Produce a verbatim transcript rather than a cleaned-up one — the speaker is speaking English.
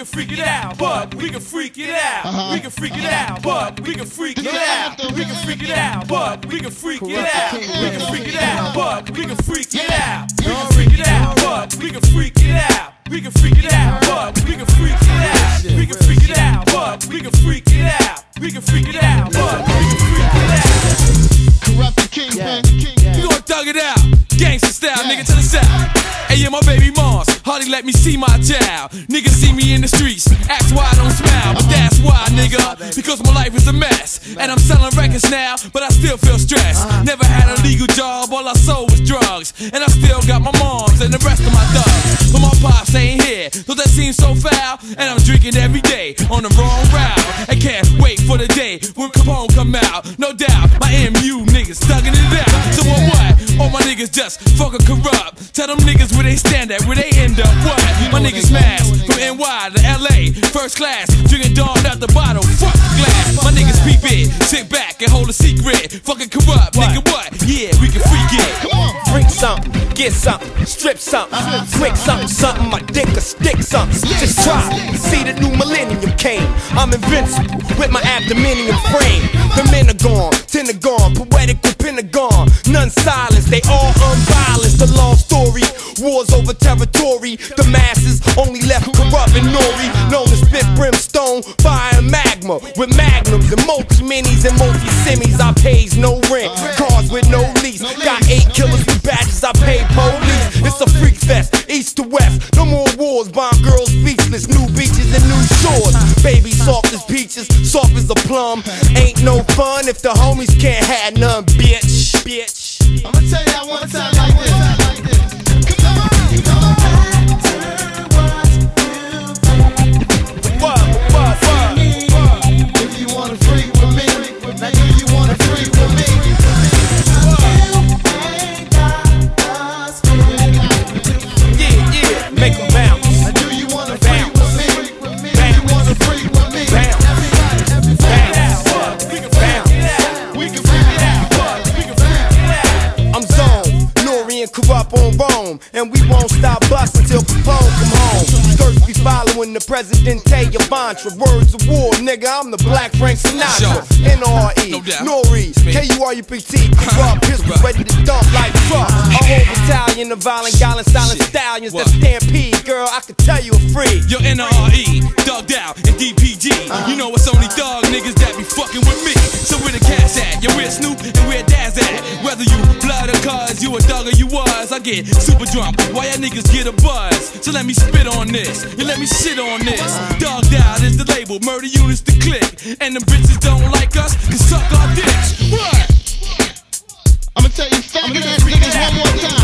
can freak it out, but we can freak it out. Uh-huh. We can freak it out, but we can freak it out. We can freak it out, but we can freak it out. We can freak it out, but we can freak it out. We can freak it out, but we can freak it out. We can freak it out, but we can freak it out. We can freak it out, but we can freak it out. We can freak it out, but we can freak it out. Corrupt the king, man. We gon' thug it out, gangsta style, nigga to the south. Hey, yeah, my baby moms hardly let me see my child. Niggas see me in the streets, ask why I don't smile, but that's why, nigga, because my life is a mess. And I'm selling records now, but I still feel stressed. Never had a legal job, all I sold was drugs, and I still got my moms and the rest of my thugs. But my pops ain't here, so that seems so foul. And I'm drinking every day on the wrong route. I can't wait for the day when Capone come out. No doubt, my M U niggas thugging it out. So what, what? All my niggas just fucking corrupt. Tell them niggas where they stand at, where they end up. What? My niggas smash from N Y to L A, first class, drinking Dawn out the bottle, fuck the glass. My niggas peep it, sit back and hold a secret. Fucking corrupt, nigga, what? Yeah, we can freak it. Come on. Freak something, get something, strip something, quick something, something, my dick or stick something. Just try, see the new millennium came. I'm invincible with my abdominium frame. The men are gone, ten are gone, poetical pentagon. None silence, they all unbalanced. The long story, wars over territory. The masses only left corrupt and nori. Known as spit brimstone, fire and magma. With magnums and multi-minis and multi-semis. I pays no rent, cars with no lease. Got eight killers with badges, I pay police. It's a freak fest, east to west. No more wars, bomb girls speechless. New beaches and new shores. Baby soft as peaches, soft as a plum. Ain't no fun if the homies can't have none, bitch. Bitch. I'ma tell you that one time like this. Like this. Come on, come on. What, what, what? If you wanna freak with me, now do you wanna freak with me? Yeah, yeah, make 'em bounce. Now do you wanna freak with me? Do you wanna freak with me? Bounce. I'm zoned, Nori and Corrupt on Rome, and we won't stop bustin' till Capone come home. Skirts be following the Presidente of mantra. Words of war, nigga, I'm the Black Frank Sinatra. N R E, Nori, K U R U P T, Corrupt, pistols ready to dump like truck. A whole battalion of violent, gallant, silent stallions that stampede, girl, I can tell you a free. Yo, N R E, Thugged Out, and D P G. You know it's only thug niggas that be fucking with me. So where the cash at? Yo, where Snoop and where Daz at? Whether you blood or cuz, you a thug or you was, I get super drunk. Why y'all niggas get a buzz? So let me spit on this, and let me shit on this. Thugged Out is the label, Murder Units the click. And them bitches don't like us, can suck our dicks. What? I'ma tell you faggot ass niggas one more time.